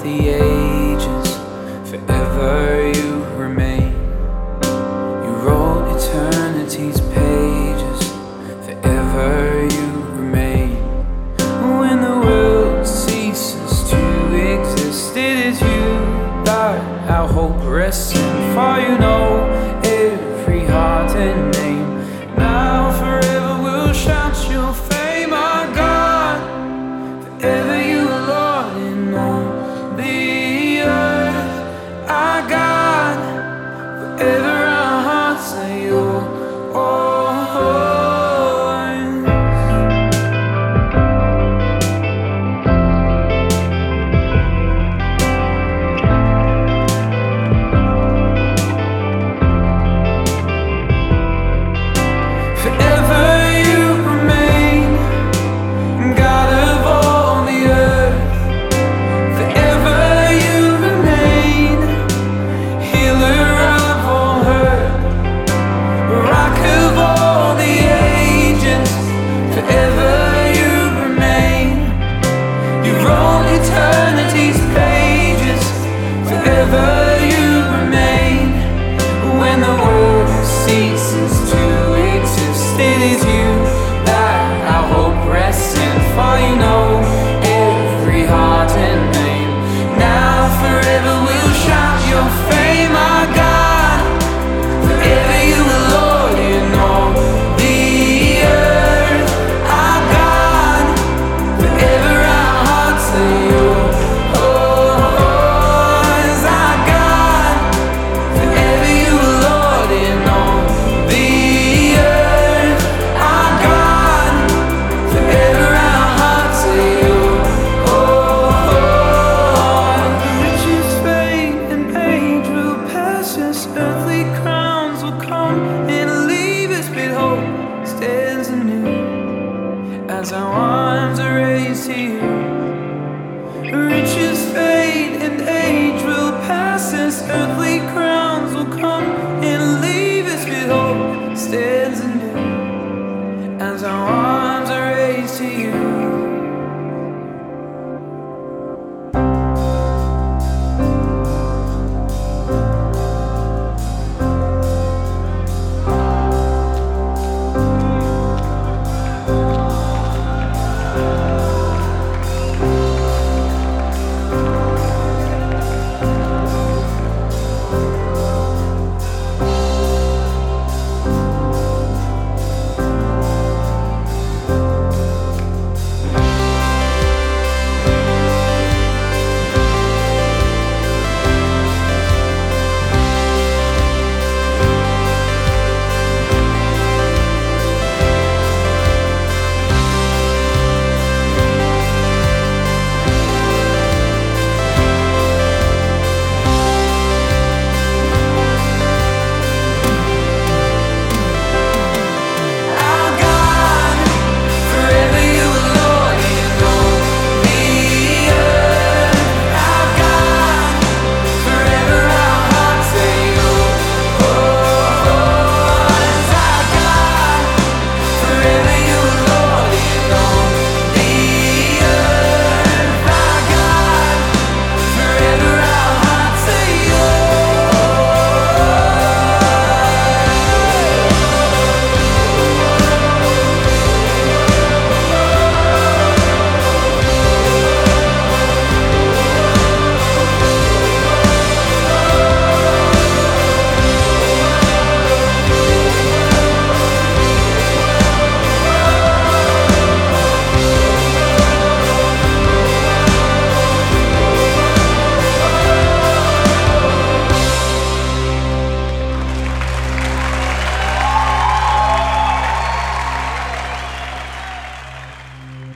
the ages, forever you remain. You wrote eternity's pages, forever you remain. When the world ceases to exist, it is you that our hope rests in. For you know every heart and name. Now forever we'll shout your fame, our God. Forever you are Lord in all the earth, our God. Forever our hearts are yours. Eternity's pages, forever you remain. When the world ceases to exist, it is you that our hope rests in. For you know every heart and name. Now forever we'll shout your fame, our God. Forever you are Lord in all the earth, our God. Forever our hearts are yours. Earthly crowns will come and leave us, but hope stands anew as our arms are raised to you. Riches fade and age will pass us. Earthly